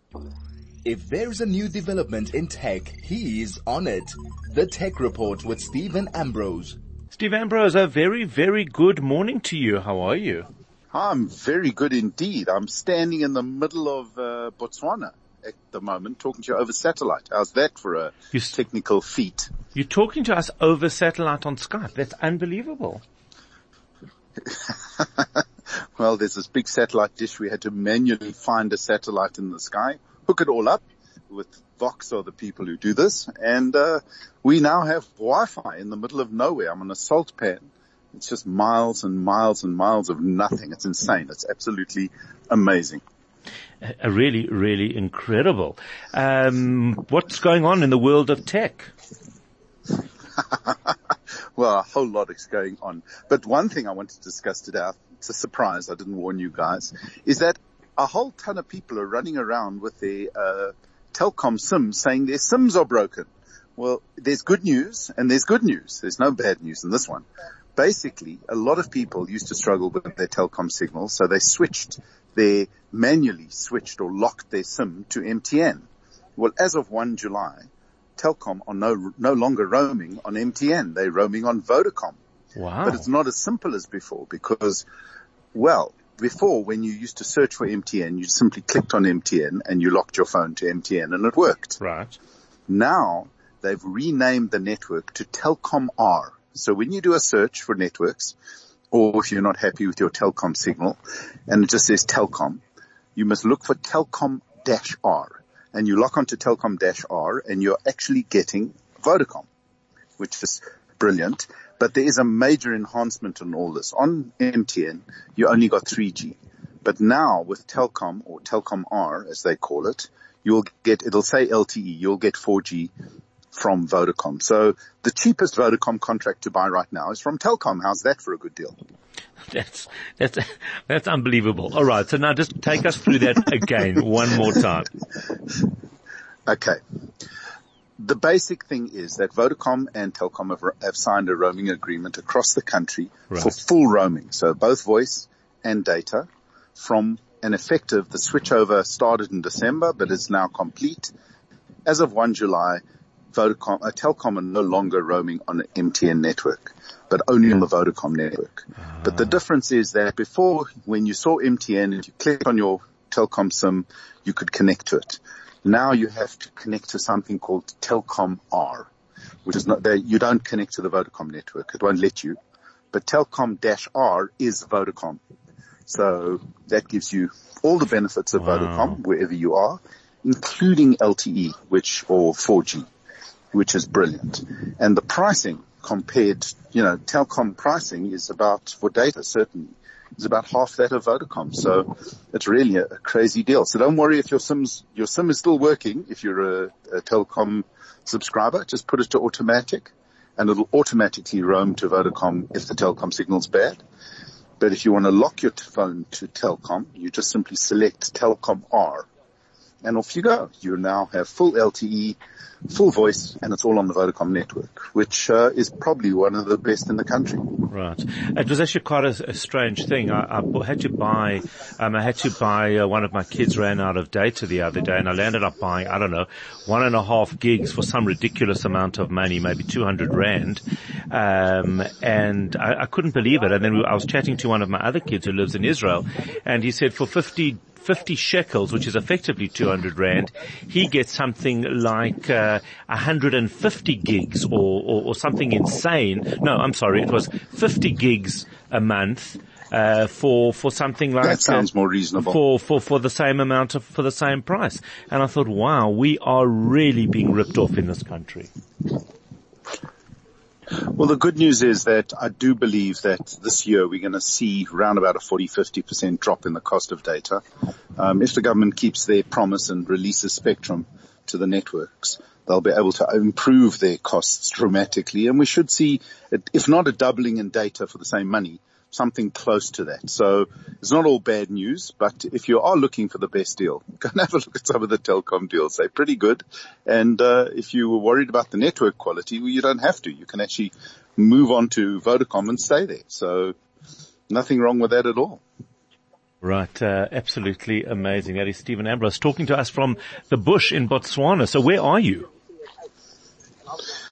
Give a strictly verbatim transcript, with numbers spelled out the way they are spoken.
If there's a new development in tech, he's on it. The Tech Report with Stephen Ambrose. Steve Ambrose, a very, very good morning to you. How are you? I'm very good indeed. I'm standing in the middle of uh, Botswana at the moment, talking to you over satellite. How's that for a you, technical feat? You're talking to us over satellite on Skype. That's unbelievable. Well, there's this big satellite dish. We had to manually find a satellite in the sky, hook it all up with Vox are the people who do this, and uh, we now have Wi-Fi in the middle of nowhere. I'm on a salt pan. It's just miles and miles and miles of nothing. It's insane. It's absolutely amazing. Uh, really, really incredible. Um, what's going on in the world of tech? Well, a whole lot is going on. But one thing I want to discuss today, it's a surprise, I didn't warn you guys, is that a whole ton of people are running around with their uh, Telkom SIMs saying their SIMs are broken. Well, there's good news and there's good news. There's no bad news in this one. Basically, a lot of people used to struggle with their Telkom signals, so they switched, they manually switched or locked their SIM to M T N. Well, as of the first of July, Telkom are no, no longer roaming on M T N. They're roaming on Vodacom. Wow. But it's not as simple as before because, well, before when you used to search for M T N, you simply clicked on M T N and you locked your phone to M T N and it worked. Right. Now they've renamed the network to Telkom R. So when you do a search for networks, or if you're not happy with your Telkom signal and it just says Telkom, you must look for Telkom-R. And you lock onto Telkom-R and you're actually getting Vodacom, which is brilliant. But there is a major enhancement in all this. On M T N, you only got three G. But now with Telkom or Telkom-R, as they call it, you'll get, it'll say L T E, you'll get four G from Vodacom. So the cheapest Vodacom contract to buy right now is from Telkom. How's that for a good deal? That's, that's, that's unbelievable. All right. So now just take us through that again one more time. Okay. The basic thing is that Vodacom and Telkom have, have signed a roaming agreement across the country right. for full roaming. So both voice and data from an effective, the switchover started in December, but is now complete. As of the first of July, Vodacom, uh, Telkom are no longer roaming on an M T N network, but only on the Vodacom network. Ah. But the difference is that before, when you saw M T N and you clicked on your Telkom SIM, you could connect to it. Now you have to connect to something called Telkom R, which is not, you don't connect to the Vodacom network. It won't let you. But Telkom-R is Vodacom. So that gives you all the benefits of wow. Vodacom wherever you are, including L T E, which, or four G, which is brilliant. And the pricing compared, you know, Telkom pricing is about, for data certainly, is about half that of Vodacom. So it's really a, a crazy deal. So don't worry if your SIM's, your SIM is still working. If you're a, a Telkom subscriber, just put it to automatic and it'll automatically roam to Vodacom if the Telkom signal's bad. But if you want to lock your phone to Telkom, you just simply select Telkom R and off you go. You now have full L T E, full voice, and it's all on the Vodacom network, which uh, is probably one of the best in the country. Right. It was actually quite a, a strange thing. I, I had to buy, um, I had to buy, uh, one of my kids ran out of data the other day, and I landed up buying, I don't know, one and a half gigs for some ridiculous amount of money, maybe two hundred rand. Um, and I, I couldn't believe it. And then we, I was chatting to one of my other kids who lives in Israel, and he said for fifty fifty shekels, which is effectively two hundred rand, he gets something like uh, one hundred fifty gigs or, or, or something insane. No, I'm sorry, it was fifty gigs a month uh, for for something like that sounds uh, more reasonable for for for the same amount of for the same price. And I thought, wow, we are really being ripped off in this country. Well, the good news is that I do believe that this year we're going to see around about a forty, fifty percent drop in the cost of data. Um, if the government keeps their promise and releases spectrum to the networks, they'll be able to improve their costs dramatically. And we should see, if not a doubling in data for the same money, something close to that. So it's not all bad news, but if you are looking for the best deal, go and have a look at some of the Telkom deals. They're pretty good. And uh, if you were worried about the network quality, well, you don't have to. You can actually move on to Vodacom and stay there. So nothing wrong with that at all. Right, uh, absolutely amazing. That is Stephen Ambrose talking to us from the bush in Botswana. So where are you?